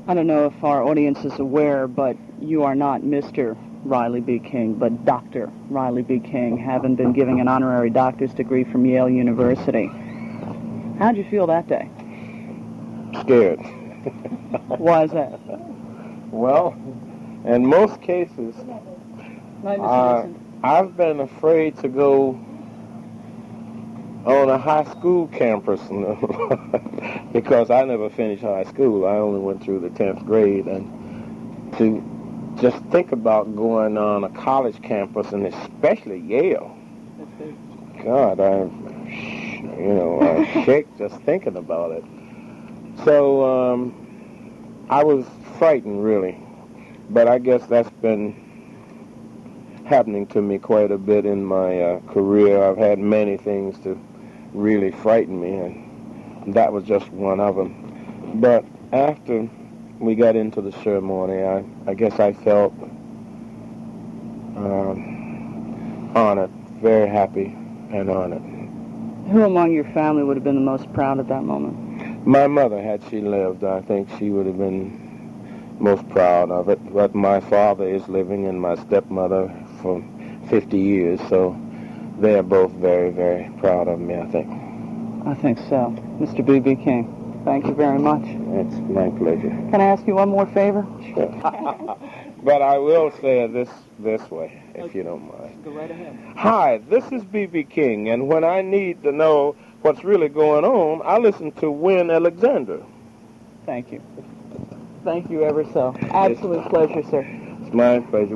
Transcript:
I don't know if our audience is aware, but you are not Mr. Riley B. King, but Dr. Riley B. King, having been giving an honorary doctor's degree from Yale University. How'd you feel that day? Scared. Why is that? Well, in most cases, I've been afraid to go on a high school campus because I never finished high school. I only went through the 10th grade, and to just think about going on a college campus, and especially Yale. God, I shake just thinking about it. So I was frightened, really. But I guess that's been happening to me quite a bit in my career. I've had many things to really frighten me, and that was just one of them. But after we got into the ceremony, I guess I felt honored, very happy and honored. Who among your family would have been the most proud at that moment? My mother, had she lived, I think she would have been most proud of it. But my father is living, and my stepmother for 50 years, so they're both very, very proud of me, I think. I think so. Mr. B.B. King, thank you very much. It's my pleasure. Can I ask you one more favor? Sure. But I will say it this way, if you don't mind. Go right ahead. Hi, this is B.B. King, and when I need to know what's really going on, I listen to Wynn Alexander. Thank you. Thank you ever so. Absolute pleasure, sir. It's my pleasure.